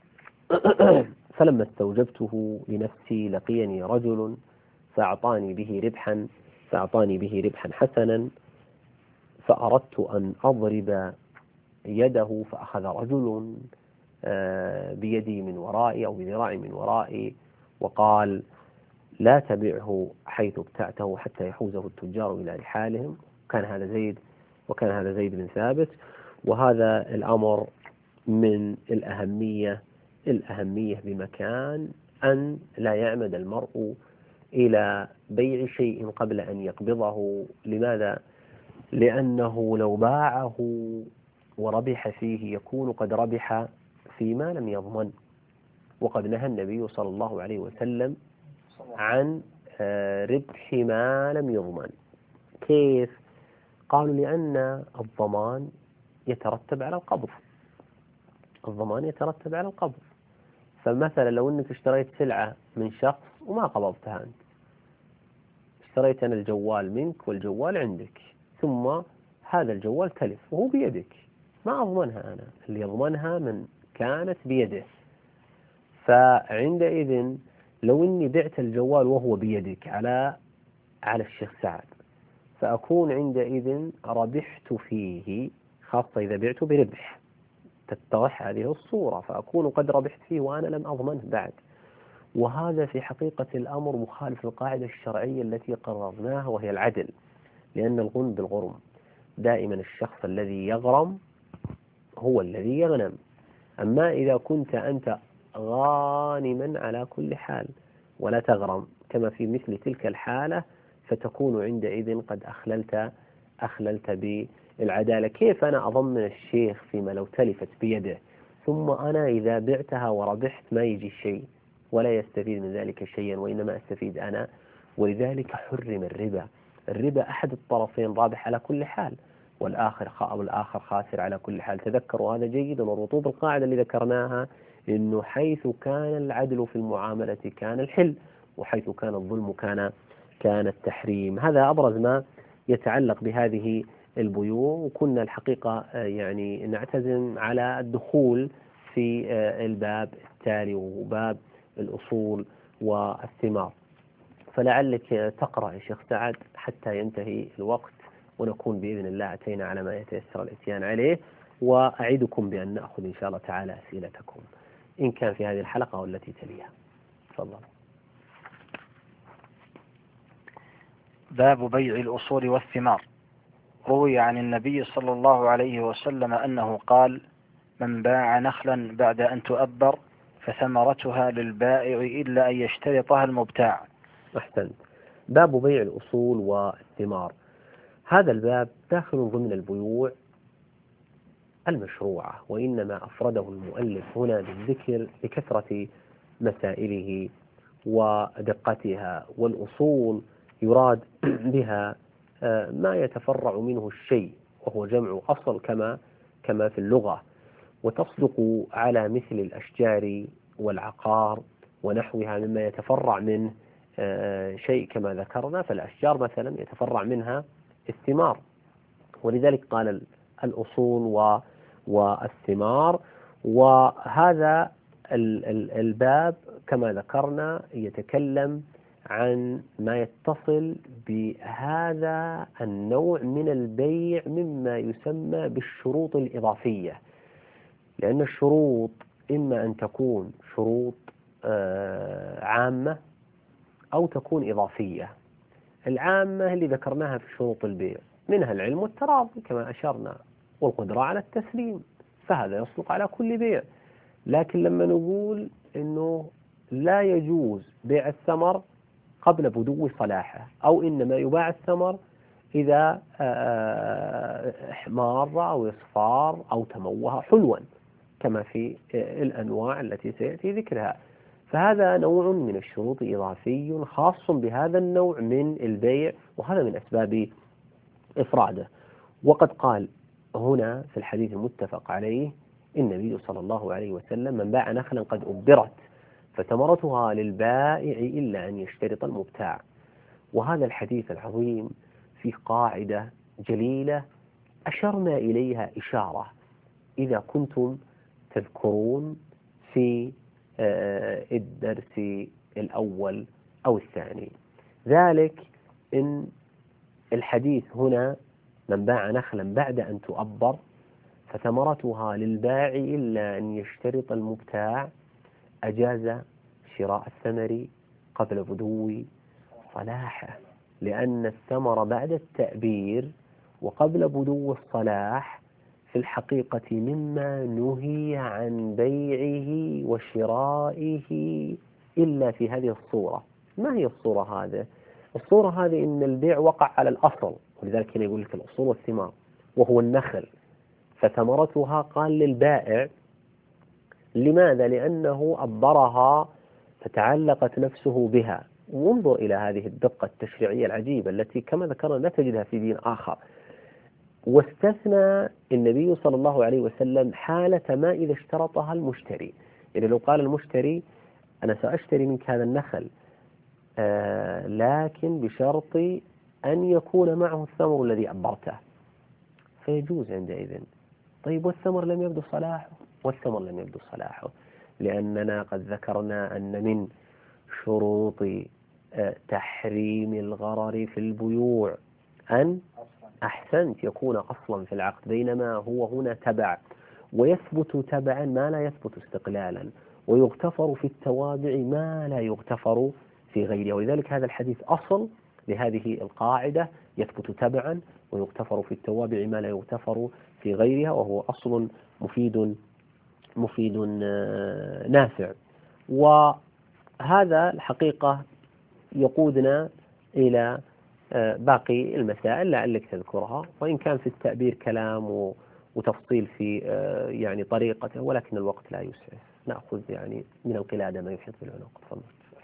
فلما استوجبته لنفسي لقيني رجل فأعطاني به ربحا فأعطاني به ربحا حسنا، فأردت أن أضرب يده، فأخذ رجل بيدي من ورائي أو بذراعي من ورائي وقال: لا تبعه حيث ابتعته حتى يحوزه التجار إلى رحالهم. وكان هذا زيد وكان هذا زيد بن ثابت. وهذا الأمر من الأهمية الأهمية بمكان أن لا يعمد المرء إلى بيع شيء قبل أن يقبضه. لماذا؟ لأنه لو باعه وربح فيه يكون قد ربح فيما لم يضمن. وقد نهى النبي صلى الله عليه وسلم عن ربح ما لم يضمن. كيف؟ قالوا: لأن الضمان يترتب على القبض الضمان يترتب على القبض. فمثلا لو أنك اشتريت سلعة من شخص وما قبضتها أنت، اشتريت أنا الجوال منك والجوال عندك، ثم هذا الجوال تلف وهو بيدك، ما أضمنها أنا، اللي يضمنها من كانت بيده. فعندئذ لو أني بعت الجوال وهو بيدك على على الشيخ سعد، فأكون عندئذ ربحت فيه، خاصة إذا بعته بربح تتضح هذه الصورة، فأكون قد ربحت فيه وأنا لم أضمنه بعد. وهذا في حقيقة الأمر مخالف للقاعدة الشرعية التي قررناها وهي العدل، لأن الغنم بالغرم، دائما الشخص الذي يغرم هو الذي يغنم. أما إذا كنت أنت غانما على كل حال ولا تغرم كما في مثل تلك الحالة، فتكون عندئذ قد أخللت أخللت بالعدالة. كيف أنا أضمن الشيخ فيما لو تلفت بيده، ثم أنا إذا بعتها وربحت ما يجي شيء ولا يستفيد من ذلك شيئا وإنما أستفيد أنا؟ ولذلك حرم الربا. الربا أحد الطرفين رابح على كل حال، والآخر أو الآخر خاسر على كل حال. تذكروا هذا جيدا، ورطوب القاعدة اللي ذكرناها إنه حيث كان العدل في المعاملة كان الحل، وحيث كان الظلم كان كان التحريم. هذا أبرز ما يتعلق بهذه البيوع. وكنا الحقيقة يعني نعتزم على الدخول في الباب التالي وباب الأصول والثمار، فلعلك تقرأ يا شيخ سعد حتى ينتهي الوقت، ونكون بإذن الله أتينا على ما يتيسر الإتيان عليه. وأعدكم بأن نأخذ إن شاء الله تعالى أسئلتكم إن كان في هذه الحلقة والتي تليها. تفضل. باب بيع الأصول والثمار. روي عن النبي صلى الله عليه وسلم أنه قال: من باع نخلا بعد أن تؤبر فثمرتها للبائع إلا أن يشترطها المبتاع. أحسنت. باب بيع الأصول والثمار. هذا الباب داخل ضمن البيوع المشروعة، وإنما أفرده المؤلف هنا بالذكر لكثرة مسائله ودقتها. والأصول يراد بها ما يتفرع منه الشيء، وهو جمع أصل كما كما في اللغة، وتصدق على مثل الأشجار والعقار ونحوها مما يتفرع منه شيء كما ذكرنا. فالأشجار مثلا يتفرع منها الثمار، ولذلك قال الأصول والثمار. وهذا الباب كما ذكرنا يتكلم عن ما يتصل بهذا النوع من البيع مما يسمى بالشروط الإضافية، لأن الشروط إما أن تكون شروط عامة أو تكون إضافية. العامة اللي ذكرناها في شروط البيع منها العلم والتراضي كما أشرنا، والقدرة على التسليم، فهذا يصدق على كل بيع. لكن لما نقول إنه لا يجوز بيع الثمر قبل بدو صلاحه، أو إنما يباع الثمر إذا احمار أو اصفار أو تموه حلوا كما في الأنواع التي سيأتي ذكرها، فهذا نوع من الشروط إضافي خاص بهذا النوع من البيع، وهذا من أسباب إفراده. وقد قال هنا في الحديث المتفق عليه النبي صلى الله عليه وسلم: من باع نخلا قد أبرت فثمرتها للبائع إلا أن يشترط المبتاع. وهذا الحديث العظيم فيه قاعدة جليلة أشرنا إليها إشارة إذا كنتم تذكرون في الدرس الأول أو الثاني. ذلك إن الحديث هنا من باع نخلا بعد أن تؤبر فثمرتها للبائع إلا أن يشترط المبتاع أجاز شراء الثمر قبل بدو صلاحه، لأن الثمر بعد التأبير وقبل بدو الصلاح في الحقيقة مما نهي عن بيعه وشرائه إلا في هذه الصورة. ما هي الصورة هذه؟ الصورة هذه إن البيع وقع على الأصل، ولذلك هنا يقول لك الأصول والثمار، وهو النخل، فثمرتها قال للبائع. لماذا؟ لأنه أبرها فتعلقت نفسه بها. وانظر إلى هذه الدقة التشريعية العجيبة التي كما ذكرنا لا تجدها في دين آخر. واستثنى النبي صلى الله عليه وسلم حالة ما إذا اشترطها المشتري. يعني لو قال المشتري أنا سأشتري منك هذا النخل آه لكن بشرط أن يكون معه الثمر الذي أبرته، فيجوز عندئذ. طيب والثمر لم يبدو صلاحه، والثمر لم يبدو صلاحه، لأننا قد ذكرنا أن من شروط تحريم الغرر في البيوع أن أحسنت يكون أصلا في العقد، بينما هو هنا تبع، ويثبت تبعا ما لا يثبت استقلالا، ويغتفر في التوابع ما لا يغتفر في غيره. ولذلك هذا الحديث أصل لهذه القاعدة، يثبت تبعا ويغتفر في التوابع ما لا يغتفر في غيرها، وهو أصل مفيد مفيد نافع. وهذا الحقيقة يقودنا إلى باقي المسائل لعلك تذكرها، وإن كان في التعبير كلام وتفصيل في يعني طريقته، ولكن الوقت لا يسعف. نأخذ يعني من القلادة ما يحيط بالعنق. تفضل.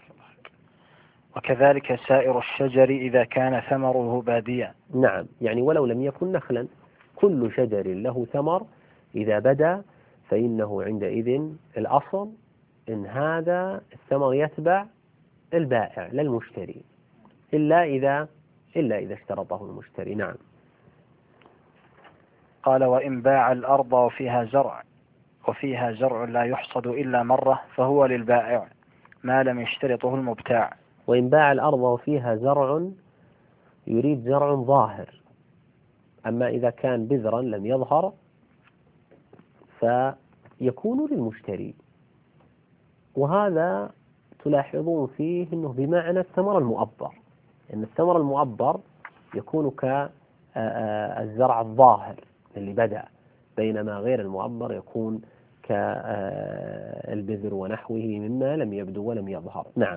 وكذلك سائر الشجر إذا كان ثمره باديا. نعم، يعني ولو لم يكن نخلا، كل شجر له ثمر إذا بدا فإنه عندئذ الأصل إن هذا الثمر يتبع البائع لا المشتري، إلا إذا إلا إذا اشترطه المشتري. نعم. قال وإن باع الأرض وفيها زرع وفيها زرع لا يحصد إلا مرة فهو للبائع ما لم يشترطه المبتاع. وإن باع الأرض وفيها زرع يريد زرع ظاهر، أما إذا كان بذرا لم يظهر فيكون للمشتري. وهذا تلاحظون فيه أنه بمعنى الثمر المؤبر، أن الثمر المؤبر يكون كالزرع الظاهر اللي بدأ، بينما غير المؤبر يكون كالبذر ونحوه مما لم يبدو ولم يظهر. نعم.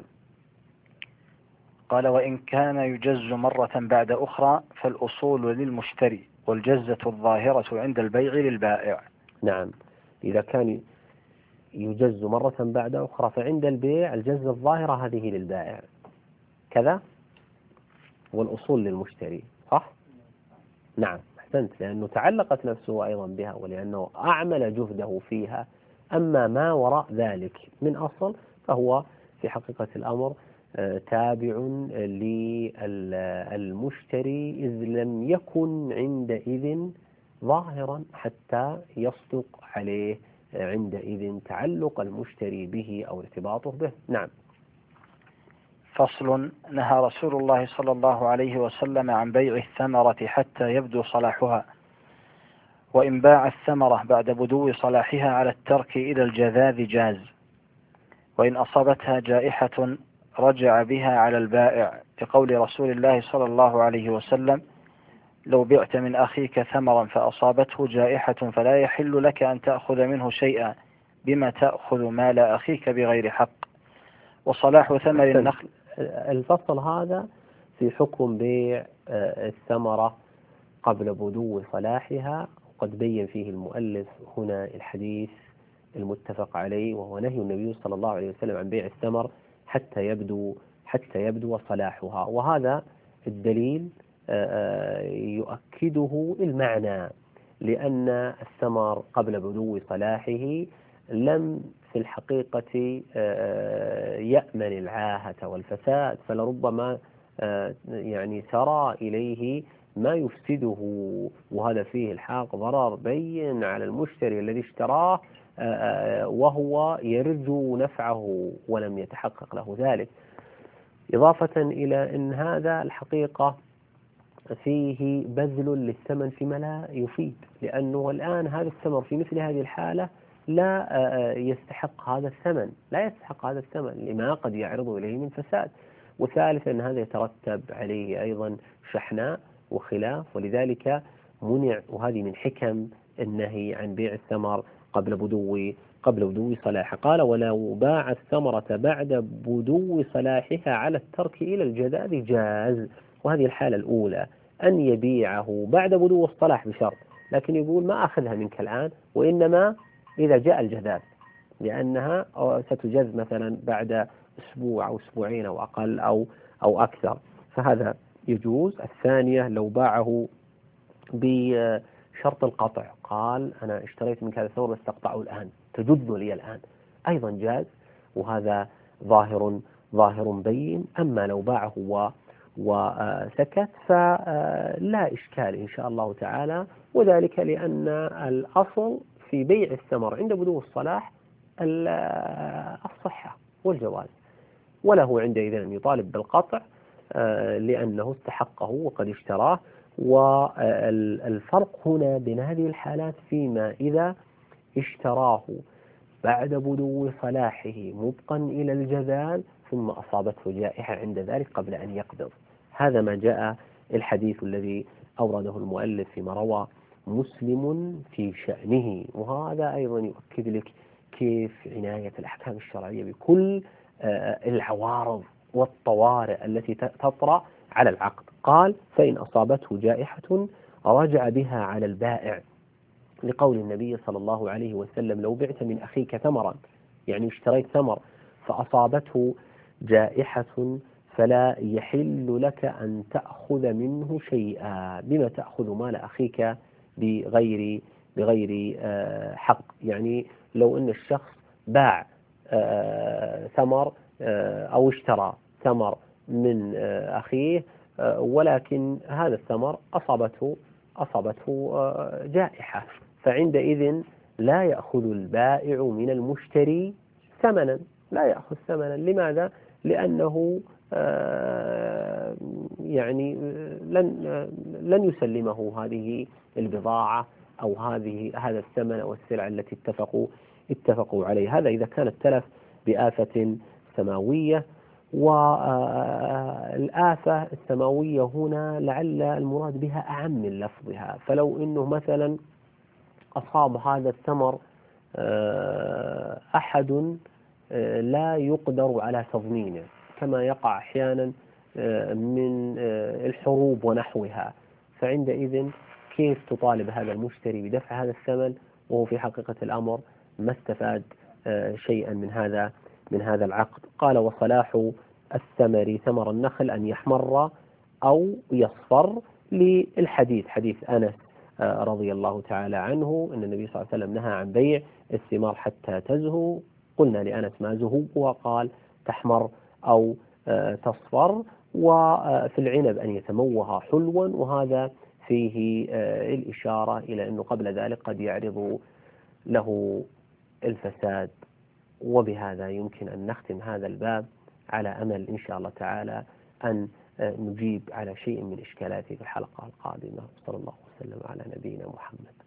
قال وإن كان يجز مرة بعد أخرى فالأصول للمشتري والجزة الظاهرة عند البيع للبائع. نعم، إذا كان يجز مرة بعد أخرى فعند البيع الجزة الظاهرة هذه للبائع كذا، والأصول للمشتري. صح؟ نعم، أحسنت، لأنه تعلقت نفسه أيضا بها ولأنه أعمل جهده فيها. أما ما وراء ذلك من أصل فهو في حقيقة الأمر تابع للمشتري إذ لم يكن عندئذ ظاهرا حتى يصدق عليه عندئذ تعلق المشتري به أو ارتباطه به. نعم. فصل. نهى رسول الله صلى الله عليه وسلم عن بيع الثمرة حتى يبدو صلاحها، وإن باع الثمرة بعد بدو صلاحها على الترك إلى الجذاذ جاز، وإن أصابتها جائحة رجع بها على البائع، لقول رسول الله صلى الله عليه وسلم لو بعت من أخيك ثمرا فأصابته جائحة فلا يحل لك أن تأخذ منه شيئا بما تأخذ مال أخيك بغير حق. وصلاح ثمر النخل. الفصل هذا في حكم بيع الثمرة قبل بدو صلاحها، وقد بين فيه المؤلف هنا الحديث المتفق عليه، وهو نهي النبي صلى الله عليه وسلم عن بيع الثمر حتى يبدو حتى يبدو صلاحها. وهذا الدليل يؤكده المعنى، لأن الثمر قبل بدو صلاحه لم في الحقيقة يأمن العاهة والفساد، فلربما يعني سرى إليه ما يفسده، وهذا فيه الحاق ضرر بين على المشتري الذي اشتراه وهو يرجو نفعه ولم يتحقق له ذلك. إضافة إلى أن هذا الحقيقة فيه بذل للثمن فيما لا يفيد، لأنه الآن هذا الثمر في مثل هذه الحالة لا يستحق هذا الثمن، لا يستحق هذا الثمن لما قد يعرض إليه من فساد. وثالثا أن هذا يترتب عليه أيضا شحناء وخلاف، ولذلك منع، وهذه من حكم النهي عن بيع الثمر قبل بدو قبل بدو صلاحه. قال: ولو باع الثمرة بعد بدو صلاحها على الترك إلى الجذاذ جاز. وهذه الحالة الأولى أن يبيعه بعد بدو الصلاح بشرط، لكن يقول ما أخذها منك الآن، وإنما إذا جاء الجذاذ، لأنها ستجز مثلا بعد أسبوع أو أسبوعين أو أقل أو أو أكثر، فهذا يجوز. الثانية لو باعه بشرط القطع، قال: أنا اشتريت منك هذا الثمر بس تقطعه الآن، تجد لي الآن، أيضا جاز، وهذا ظاهر ظاهر بين. أما لو باعه و وسكت فلا إشكال إن شاء الله تعالى، وذلك لأن الأصل في بيع الثمر عند بدو الصلاح الصحة والجواز، وله عندئذ أن يطالب بالقطع لأنه استحقه وقد اشتراه. والفرق هنا بين هذه الحالات فيما إذا اشتراه بعد بدو صلاحه مبقا إلى الجذاذ ثم أصابته جائحة عند ذلك قبل أن يقبض. هذا ما جاء الحديث الذي أورده المؤلف فيما روى مسلم في شأنه، وهذا أيضا يؤكد لك كيف عناية الأحكام الشرعية بكل العوارض والطوارئ التي تطرأ على العقد. قال: فإن أصابته جائحة رجع بها على البائع، لقول النبي صلى الله عليه وسلم: لو بعت من أخيك ثمرا، يعني اشتريت ثمر فأصابته جائحة فلا يحل لك أن تأخذ منه شيئا. بما تأخذ مال أخيك بغير بغير حق؟ يعني لو أن الشخص باع ثمر أو اشترى ثمر من أخيه، ولكن هذا الثمر أصابته أصابته جائحة، فعندئذ لا يأخذ البائع من المشتري ثمنا، لا يأخذ ثمنا. لماذا؟ لأنه يعني لن لن يسلمه هذه البضاعة أو هذه هذا الثمن أو السلعة التي اتفقوا اتفقوا عليه. هذا إذا كان التلف بآفة سماوية. والآفة السماوية هنا لعل المراد بها أعم من لفظها، فلو إنه مثلا أصاب هذا الثمر أحد لا يقدر على تضمينه، كما يقع أحيانا من الحروب ونحوها، فعندئذ كيف تطالب هذا المشتري بدفع هذا الثمن وهو في حقيقة الأمر ما استفاد شيئا من هذا من هذا العقد؟ قال: وصلاح الثمر ثمر النخل أن يحمر أو يصفر، للحديث حديث أنس رضي الله تعالى عنه أن النبي صلى الله عليه وسلم نهى عن بيع الثمار حتى تزهو. قلنا لأنس: ما زهو؟ وقال: تحمر أو تصفر. وفي العنب أن يتموه حلوا، وهذا فيه الإشارة إلى أنه قبل ذلك قد يعرض له الفساد. وبهذا يمكن أن نختم هذا الباب، على أمل إن شاء الله تعالى أن نجيب على شيء من إشكالاته في الحلقة القادمة. صلى الله وسلم على نبينا محمد.